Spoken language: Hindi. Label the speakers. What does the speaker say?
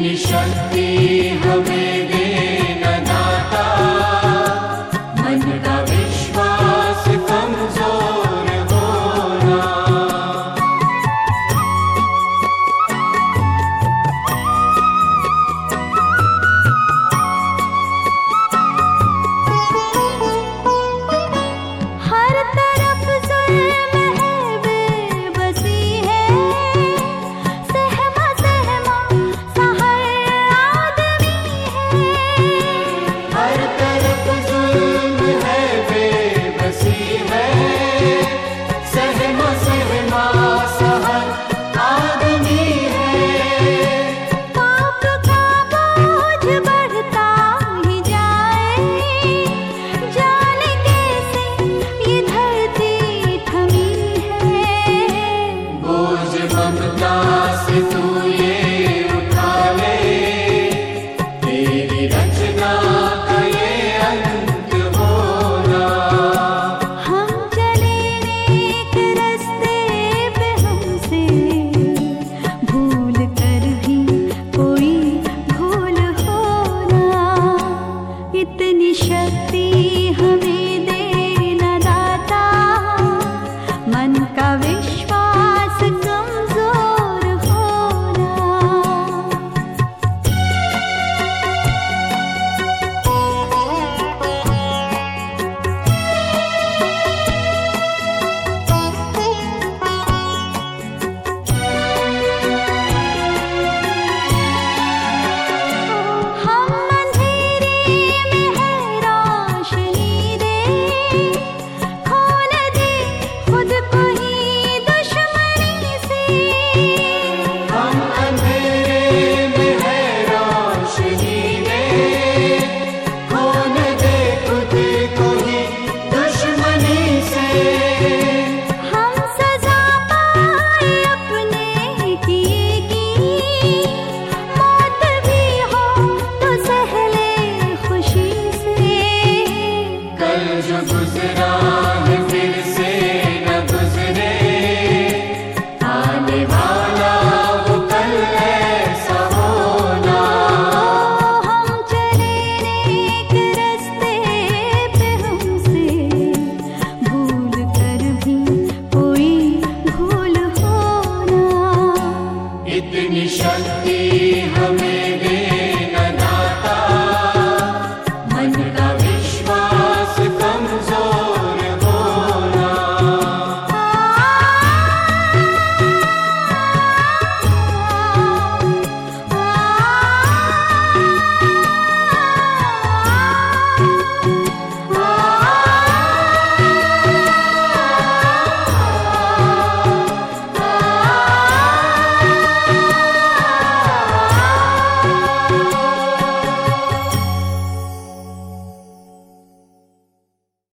Speaker 1: इतनी शक्ति हमें देना दाता, मन का विश्वास कमजोर होना।
Speaker 2: हर तरफ जुल्म है, बेबसी है, सहमा सहमा सा हर आदमी है।
Speaker 1: हर तरफ जुल्म है, बेबसी है, सहमा सहमा सा हर आदमी है।
Speaker 2: पाप का बोझ बढ़ता ही जाए, जाने कैसे ये धरती थमी है।
Speaker 1: बोझ ममता से तू ये उठा ले, तेरी रचना का ये अंत होना।
Speaker 2: हम चले नेक रास्ते पे, हमसे भूल कर भी कोई भूल होना। इतनी शक्ति हमें देना दाता, मन का विश्वास कमजोर होना। हम अंधेरे में है रोशनी दे, खोल दे खुद को ही दुश्मनी से।
Speaker 1: हम अंधेरे में है रोशनी दे, खोल दे खुद को ही दुश्मनी से।
Speaker 2: हम सजा पाए अपने किए की, मौत भी हो तो सहले खुशी से।
Speaker 1: कल जो गुजरा है फिर से न गुजरे, आने वाला वो कल ऐसा होना।
Speaker 2: हम चले नेक रास्ते पे, हमसे भूल कर भी कोई भूल होना।
Speaker 1: इतनी शक्ति हमें